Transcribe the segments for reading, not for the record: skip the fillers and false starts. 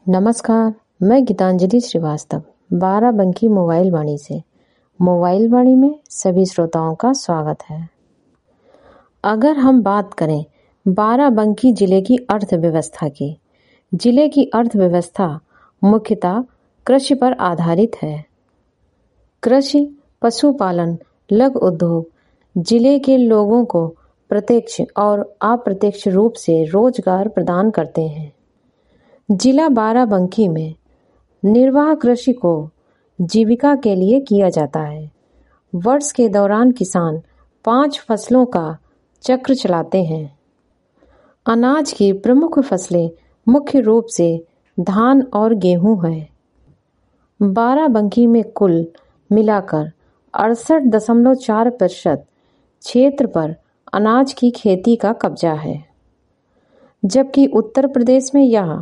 नमस्कार, मैं गीतांजलि श्रीवास्तव बाराबंकी मोबाइल वाणी से। मोबाइल वाणी में सभी श्रोताओं का स्वागत है। अगर हम बात करें बाराबंकी जिले की अर्थव्यवस्था की, जिले की अर्थव्यवस्था मुख्यतः कृषि पर आधारित है। कृषि, पशुपालन, लघु उद्योग जिले के लोगों को प्रत्यक्ष और अप्रत्यक्ष रूप से रोजगार प्रदान करते हैं। जिला बाराबंकी में निर्वाह कृषि को जीविका के लिए किया जाता है। वर्ष के दौरान किसान 5 फसलों का चक्र चलाते हैं। अनाज की प्रमुख फसलें मुख्य रूप से धान और गेहूं हैं। बाराबंकी में कुल मिलाकर 68.4% क्षेत्र पर अनाज की खेती का कब्जा है, जबकि उत्तर प्रदेश में यह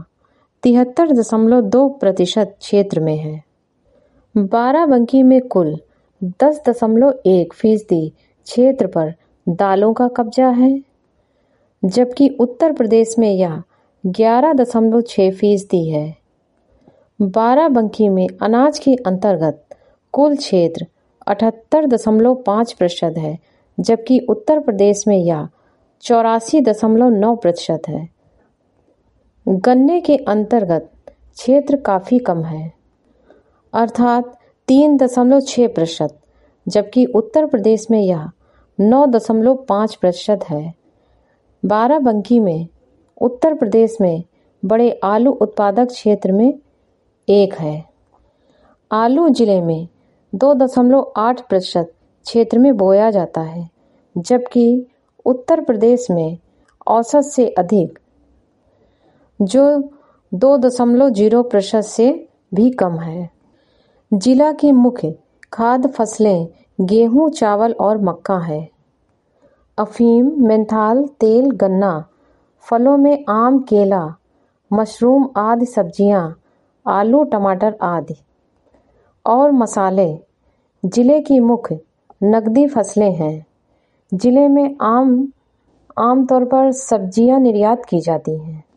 73.2% क्षेत्र में है। बाराबंकी में कुल 10.1% क्षेत्र पर दालों का कब्जा है, जबकि उत्तर प्रदेश में यह 11.6% है। बाराबंकी में अनाज के अंतर्गत कुल क्षेत्र 78.5% है, जबकि उत्तर प्रदेश में यह 84.9% है। गन्ने के अंतर्गत क्षेत्र काफी कम है, अर्थात 3.6%, जबकि उत्तर प्रदेश में यह 9.5% है। बाराबंकी में उत्तर प्रदेश में बड़े आलू उत्पादक क्षेत्र में एक है। आलू जिले में 2.8% क्षेत्र में बोया जाता है, जबकि उत्तर प्रदेश में औसत से अधिक, जो 2.0% से भी कम है। जिला की मुख्य खाद्य फसलें गेहूं, चावल और मक्का है। अफीम, मेंथाल, तेल, गन्ना, फलों में आम, केला, मशरूम आदि सब्जियां, आलू, टमाटर आदि और मसाले जिले की मुख्य नकदी फसलें हैं। जिले में आमतौर पर सब्जियां निर्यात की जाती हैं।